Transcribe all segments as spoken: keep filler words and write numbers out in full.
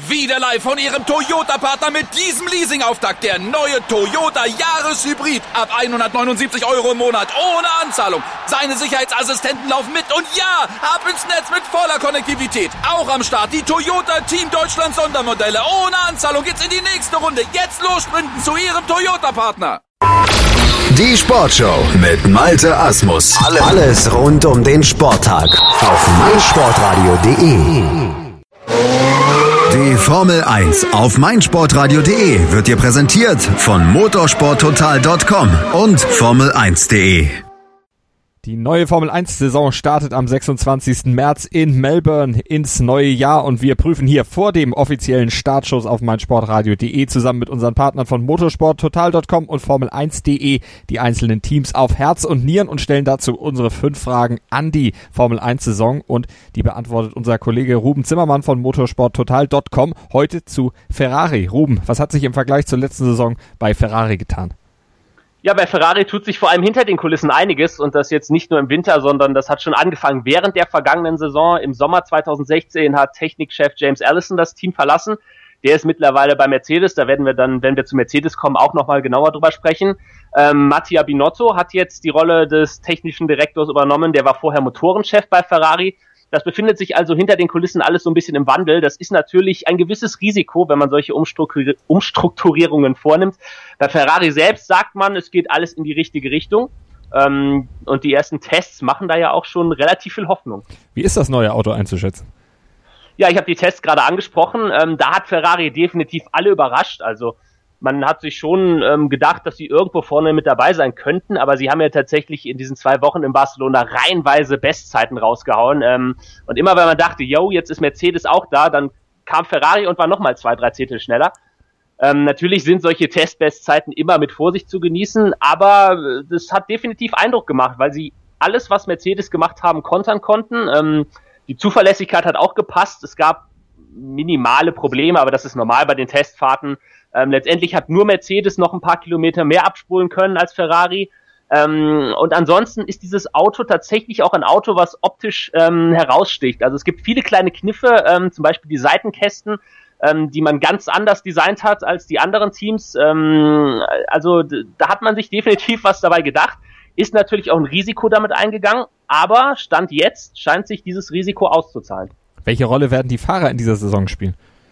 Wieder live von Ihrem Toyota-Partner mit diesem Leasing-Auftakt. Der neue Toyota Jahreshybrid. Ab hundertneunundsiebzig Euro im Monat. Ohne Anzahlung. Seine Sicherheitsassistenten laufen mit. Und ja, ab ins Netz mit voller Konnektivität. Auch am Start die Toyota Team Deutschland Sondermodelle. Ohne Anzahlung geht's in die nächste Runde. Jetzt los sprinten zu Ihrem Toyota-Partner. Die Sportshow mit Malte Asmus. Alles rund um den Sporttag auf meinsportradio punkt de. Die Formel eins auf meinsportradio punkt de wird dir präsentiert von motorsporttotal punkt com und formel eins punkt de. Die neue Formel eins Saison startet am sechsundzwanzigsten März in Melbourne ins neue Jahr und wir prüfen hier vor dem offiziellen Startschuss auf meinsportradio punkt de zusammen mit unseren Partnern von motorsporttotal punkt com und formel eins punkt de die einzelnen Teams auf Herz und Nieren und stellen dazu unsere fünf Fragen an die Formel eins Saison und die beantwortet unser Kollege Ruben Zimmermann von motorsporttotal punkt com heute zu Ferrari. Ruben, was hat sich im Vergleich zur letzten Saison bei Ferrari getan? Ja, bei Ferrari tut sich vor allem hinter den Kulissen einiges und das jetzt nicht nur im Winter, sondern das hat schon angefangen während der vergangenen Saison. Im Sommer zweitausendsechzehn hat Technikchef James Allison das Team verlassen. Der ist mittlerweile bei Mercedes, da werden wir dann, wenn wir zu Mercedes kommen, auch nochmal genauer drüber sprechen. Ähm, Mattia Binotto hat jetzt die Rolle des technischen Direktors übernommen, der war vorher Motorenchef bei Ferrari. Das befindet sich also hinter den Kulissen alles so ein bisschen im Wandel. Das ist natürlich ein gewisses Risiko, wenn man solche Umstrukturi- Umstrukturierungen vornimmt. Bei Ferrari selbst sagt man, es geht alles in die richtige Richtung. Ähm, und die ersten Tests machen da ja auch schon relativ viel Hoffnung. Wie ist das neue Auto einzuschätzen? Ja, ich habe die Tests gerade angesprochen. Ähm, da hat Ferrari definitiv alle überrascht. Also man hat sich schon ähm, gedacht, dass sie irgendwo vorne mit dabei sein könnten, aber sie haben ja tatsächlich in diesen zwei Wochen in Barcelona reihenweise Bestzeiten rausgehauen. Ähm, und immer wenn man dachte, yo, jetzt ist Mercedes auch da, dann kam Ferrari und war nochmal zwei, drei Zehntel schneller. Ähm, natürlich sind solche Testbestzeiten immer mit Vorsicht zu genießen, aber das hat definitiv Eindruck gemacht, weil sie alles, was Mercedes gemacht haben, kontern konnten. Ähm, die Zuverlässigkeit hat auch gepasst. Es gab minimale Probleme, aber das ist normal bei den Testfahrten. Ähm, letztendlich hat nur Mercedes noch ein paar Kilometer mehr abspulen können als Ferrari. Ähm, und ansonsten ist dieses Auto tatsächlich auch ein Auto, was optisch ähm, heraussticht. Also es gibt viele kleine Kniffe, ähm, zum Beispiel die Seitenkästen, ähm, die man ganz anders designt hat als die anderen Teams. Ähm, also d- da hat man sich definitiv was dabei gedacht. Ist natürlich auch ein Risiko damit eingegangen, aber Stand jetzt scheint sich dieses Risiko auszuzahlen. Welche Rolle werden die Fahrer in dieser Saison spielen?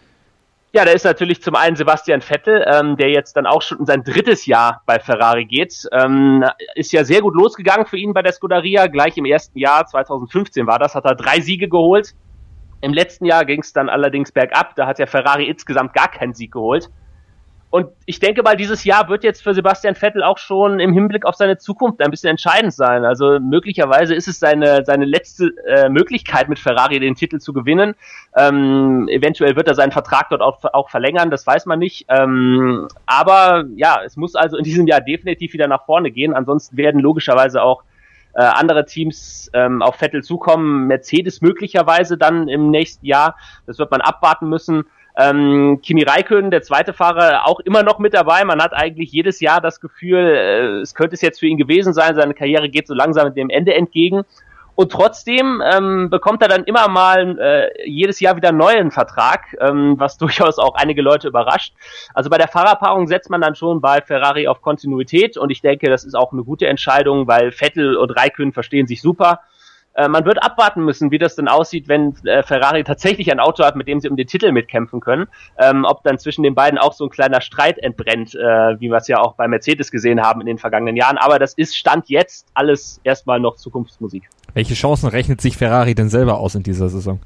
Ja, da ist natürlich zum einen Sebastian Vettel, ähm, der jetzt dann auch schon in sein drittes Jahr bei Ferrari geht. Ähm, ist ja sehr gut losgegangen für ihn bei der Scuderia. Gleich im ersten Jahr, zweitausendfünfzehn war das, hat er drei Siege geholt. Im letzten Jahr ging es dann allerdings bergab. Da hat der Ferrari insgesamt gar keinen Sieg geholt. Und ich denke mal, dieses Jahr wird jetzt für Sebastian Vettel auch schon im Hinblick auf seine Zukunft ein bisschen entscheidend sein. Also möglicherweise ist es seine seine letzte äh, Möglichkeit, mit Ferrari den Titel zu gewinnen. Ähm, eventuell wird er seinen Vertrag dort auch, auch verlängern, das weiß man nicht. Ähm, aber ja, es muss also in diesem Jahr definitiv wieder nach vorne gehen. Ansonsten werden logischerweise auch äh, andere Teams ähm, auf Vettel zukommen. Mercedes möglicherweise dann im nächsten Jahr. Das wird man abwarten müssen. Ähm, Kimi Räikkönen, der zweite Fahrer, auch immer noch mit dabei. Man hat eigentlich jedes Jahr das Gefühl, äh, es könnte es jetzt für ihn gewesen sein. Seine Karriere geht so langsam dem Ende entgegen. Und trotzdem ähm, bekommt er dann immer mal äh, jedes Jahr wieder einen neuen Vertrag, ähm, was durchaus auch einige Leute überrascht. Also bei der Fahrerpaarung setzt man dann schon bei Ferrari auf Kontinuität und ich denke, das ist auch eine gute Entscheidung, weil Vettel und Räikkönen verstehen sich super. Äh, man wird abwarten müssen, wie das denn aussieht, wenn äh, Ferrari tatsächlich ein Auto hat, mit dem sie um den Titel mitkämpfen können. Ähm, ob dann zwischen den beiden auch so ein kleiner Streit entbrennt, äh, wie wir es ja auch bei Mercedes gesehen haben in den vergangenen Jahren. Aber das ist Stand jetzt alles erstmal noch Zukunftsmusik. Welche Chancen rechnet sich Ferrari denn selber aus in dieser Saison?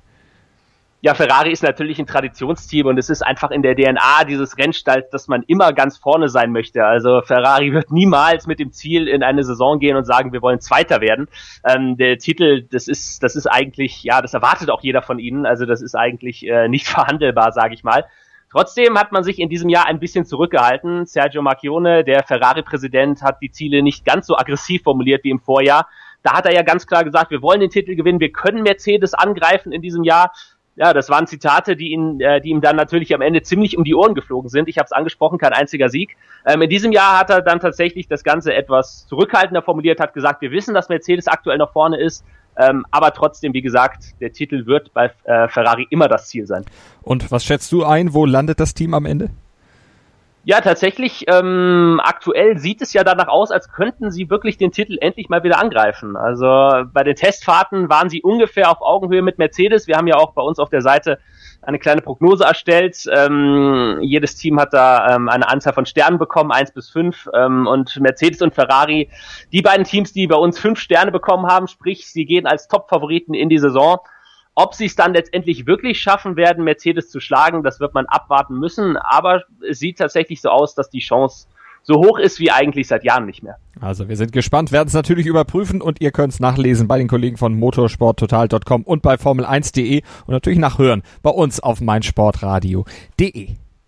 Ja, Ferrari ist natürlich ein Traditionsteam und es ist einfach in der D N A dieses Rennstalls, dass man immer ganz vorne sein möchte. Also Ferrari wird niemals mit dem Ziel in eine Saison gehen und sagen, wir wollen Zweiter werden. Ähm, der Titel, das ist, das ist eigentlich, ja, das erwartet auch jeder von ihnen. Also das ist eigentlich äh, nicht verhandelbar, sage ich mal. Trotzdem hat man sich in diesem Jahr ein bisschen zurückgehalten. Sergio Marchionne, der Ferrari-Präsident, hat die Ziele nicht ganz so aggressiv formuliert wie im Vorjahr. Da hat er ja ganz klar gesagt, wir wollen den Titel gewinnen, wir können Mercedes angreifen in diesem Jahr. Ja, das waren Zitate, die ihn, äh, die ihm dann natürlich am Ende ziemlich um die Ohren geflogen sind. Ich habe es angesprochen, kein einziger Sieg. Ähm, in diesem Jahr hat er dann tatsächlich das Ganze etwas zurückhaltender formuliert, hat gesagt, wir wissen, dass Mercedes aktuell noch vorne ist. Ähm, aber trotzdem, wie gesagt, der Titel wird bei äh, Ferrari immer das Ziel sein. Und was schätzt du ein, wo landet das Team am Ende? Ja, tatsächlich, ähm, aktuell sieht es ja danach aus, als könnten sie wirklich den Titel endlich mal wieder angreifen. Also bei den Testfahrten waren sie ungefähr auf Augenhöhe mit Mercedes. Wir haben ja auch bei uns auf der Seite eine kleine Prognose erstellt. Ähm, jedes Team hat da ähm, eine Anzahl von Sternen bekommen, eins bis fünf. Ähm, und Mercedes und Ferrari, die beiden Teams, die bei uns fünf Sterne bekommen haben, sprich, sie gehen als Top-Favoriten in die Saison. Ob sie es dann letztendlich wirklich schaffen werden, Mercedes zu schlagen, das wird man abwarten müssen. Aber es sieht tatsächlich so aus, dass die Chance so hoch ist wie eigentlich seit Jahren nicht mehr. Also wir sind gespannt, werden es natürlich überprüfen und ihr könnt es nachlesen bei den Kollegen von motorsporttotal punkt com und bei formel eins punkt de und natürlich nachhören bei uns auf meinsportradio punkt de.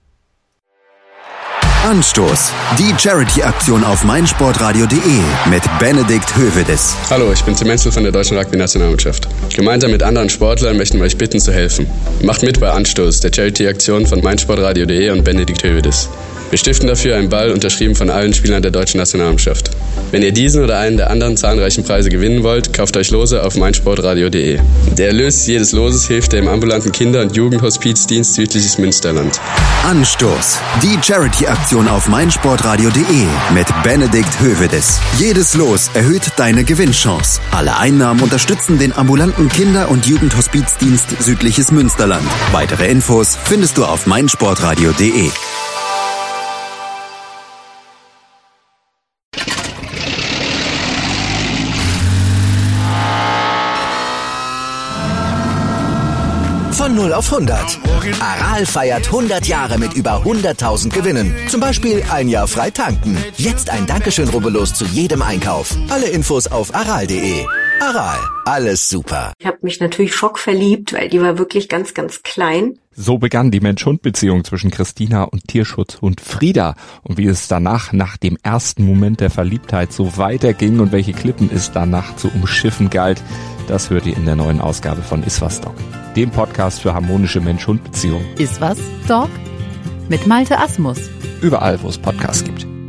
Anstoß. Die Charity-Aktion auf meinsportradio punkt de mit Benedikt Hövedes. Hallo, ich bin Tim Menzel von der Deutschen Rugby-Nationalmannschaft. Gemeinsam mit anderen Sportlern möchten wir euch bitten zu helfen. Macht mit bei Anstoß, der Charity-Aktion von meinsportradio punkt de und Benedikt Hövedes. Wir stiften dafür einen Ball, unterschrieben von allen Spielern der Deutschen Nationalmannschaft. Wenn ihr diesen oder einen der anderen zahlreichen Preise gewinnen wollt, kauft euch Lose auf meinsportradio punkt de. Der Erlös jedes Loses hilft dem ambulanten Kinder- und Jugendhospizdienst Südliches Münsterland. Anstoß. Die Charity-Aktion auf meinsportradio punkt de mit Benedikt Hövedes. Jedes Los erhöht deine Gewinnchance. Alle Einnahmen unterstützen den ambulanten Kinder- und Jugendhospizdienst Südliches Münsterland. Weitere Infos findest du auf meinsportradio punkt de. Von null auf hundert. Aral feiert hundert Jahre mit über hunderttausend Gewinnen. Zum Beispiel ein Jahr frei tanken. Jetzt ein Dankeschön, rubbellos zu jedem Einkauf. Alle Infos auf aral punkt de. Aral, alles super. Ich habe mich natürlich schockverliebt, weil die war wirklich ganz, ganz klein. So begann die Mensch-Hund-Beziehung zwischen Christina und Tierschutzhund Frieda. Und wie es danach, nach dem ersten Moment der Verliebtheit, so weiterging und welche Klippen es danach zu umschiffen galt, das hört ihr in der neuen Ausgabe von Iswas Dog, dem Podcast für harmonische Mensch-Hund-Beziehungen. Iswas Dog? Mit Malte Asmus. Überall, wo es Podcasts gibt.